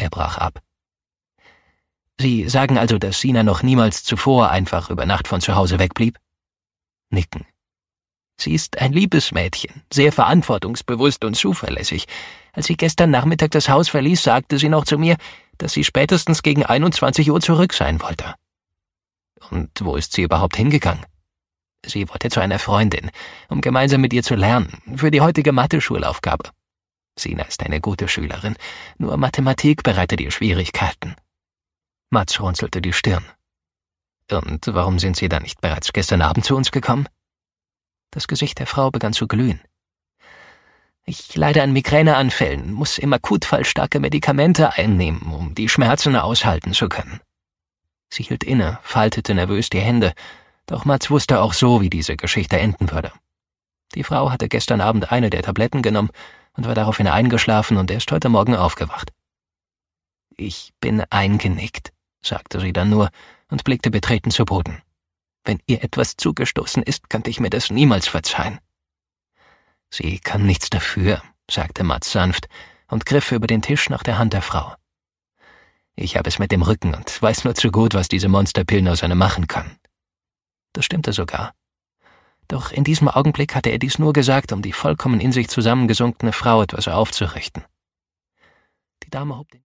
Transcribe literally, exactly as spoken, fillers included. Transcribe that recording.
Er brach ab. »Sie sagen also, dass Sina noch niemals zuvor einfach über Nacht von zu Hause wegblieb?« Nicken. »Sie ist ein liebes Mädchen, sehr verantwortungsbewusst und zuverlässig. Als sie gestern Nachmittag das Haus verließ, sagte sie noch zu mir, dass sie spätestens gegen einundzwanzig Uhr zurück sein wollte.« »Und wo ist sie überhaupt hingegangen?« »Sie wollte zu einer Freundin, um gemeinsam mit ihr zu lernen, für die heutige Mathe-Schulaufgabe. Sina ist eine gute Schülerin, nur Mathematik bereitet ihr Schwierigkeiten.« Mats runzelte die Stirn. »Und warum sind Sie dann nicht bereits gestern Abend zu uns gekommen?« Das Gesicht der Frau begann zu glühen. »Ich leide an Migräneanfällen, muss im Akutfall starke Medikamente einnehmen, um die Schmerzen aushalten zu können.« Sie hielt inne, faltete nervös die Hände, doch Mats wusste auch so, wie diese Geschichte enden würde. Die Frau hatte gestern Abend eine der Tabletten genommen und war daraufhin eingeschlafen und erst heute Morgen aufgewacht. »Ich bin eingenickt«, sagte sie dann nur und blickte betreten zu Boden. »Wenn ihr etwas zugestoßen ist, könnte ich mir das niemals verzeihen.« »Sie kann nichts dafür«, sagte Mats sanft und griff über den Tisch nach der Hand der Frau. »Ich habe es mit dem Rücken und weiß nur zu gut, was diese Monsterpillen aus einem machen können.« Das stimmte sogar. Doch in diesem Augenblick hatte er dies nur gesagt, um die vollkommen in sich zusammengesunkene Frau etwas aufzurichten. Die Dame hob den